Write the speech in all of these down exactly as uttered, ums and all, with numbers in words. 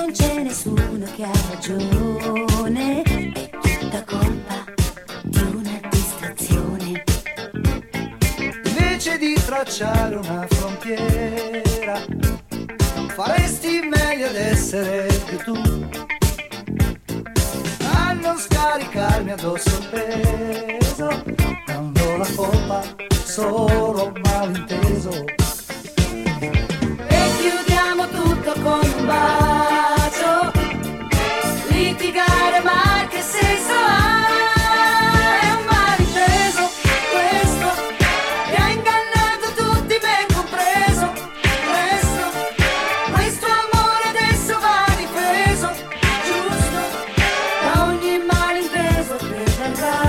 non c'è nessuno che ha ragione, è tutta colpa di una distrazione. Invece di tracciare una frontiera, faresti meglio ad essere più tu, a non scaricarmi addosso il peso, dando la colpa solo malinteso. E chiudiamo tutto con un bacio, litigare ma che senso ha? È un malinteso questo, che ha ingannato tutti me compreso. Presto, questo amore adesso va difeso, giusto, da ogni malinteso che verrà.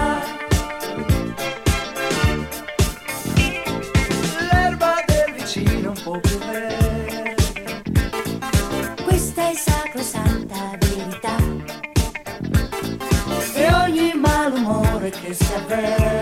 L'erba del vicino un po' più verde, Questa è sacrosanta verità, e ogni malumore che si avverte